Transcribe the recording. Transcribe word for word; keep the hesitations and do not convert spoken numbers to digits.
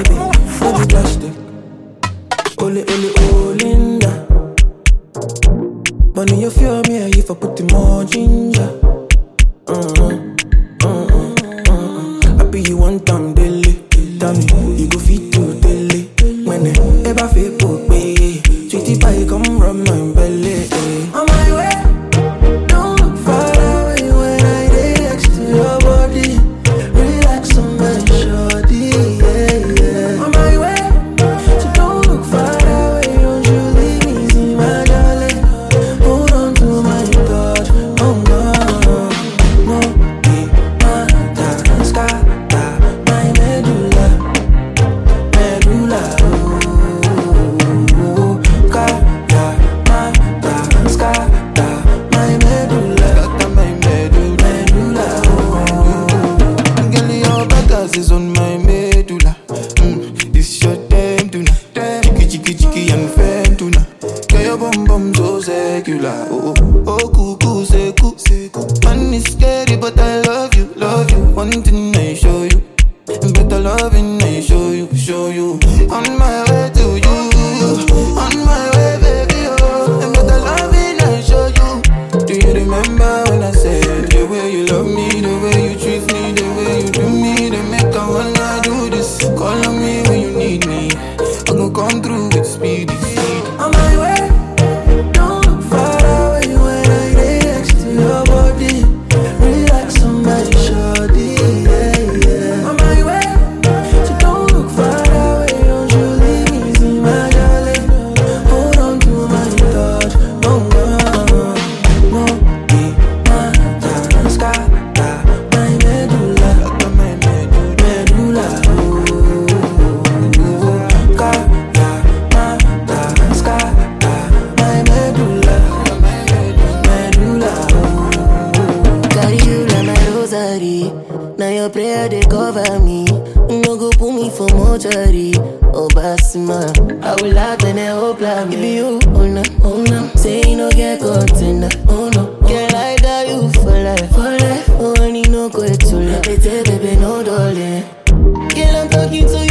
baby, no be plastic. Ole, ole, Olinda. Money you feel me, if I put in more ginger. Mm-hmm. Mm-hmm. Mm-hmm. I be you one time daily. Tell me, you go fit to daily. When I ever feel put me, sweetie pie come from my belly. On my way, don't look far away when I lay next to your body. Relax on my shorty, yeah, yeah. On my way, so don't look far away. Don't you leave me, see my darling. Hold on to my touch, oh no. No, be my scatter, my medulla, medulla, oh, kaya, my scatter, my medulla, my medulla, medulla, oh. Girl, your bagas is on my medulla. Mm, this your time tonight. Chiki chiki chiki and fem tonight. Girl, your bum bum so secular. Oh oh oh, cuckoo say coo say coo. Man is scary, but I love you, love you. One thing I show you, better loving I show you, show you. On my way to you, on my way, baby, oh. And better loving I show you. Do you remember when I said the way you love me, the way you treat me, the way you do me, they make I wanna do this. Call on me when you need me. I gon' come through with speed, speed. On my way, don't look far away when I lay next to your body. Relax on my shorty, yeah, yeah. On my way, so don't look far away. Don't you leave me, see my darling. Hold on to my touch, oh no. No, be my scatter, my medulla, my medulla, oh. Kaya, my scatter, my medulla, medulla, oh. Carry you like my rosary. Now your prayer they cover me. No go put me for mortuary. Oh Basma, I will laugh and I hope like me. It be you, oh no, oh no. Say you no get caught in the, oh no. Girl, I got you for life, for life. Oh, I need no quick to love. Baby, baby, no darling. Girl, I'm talking to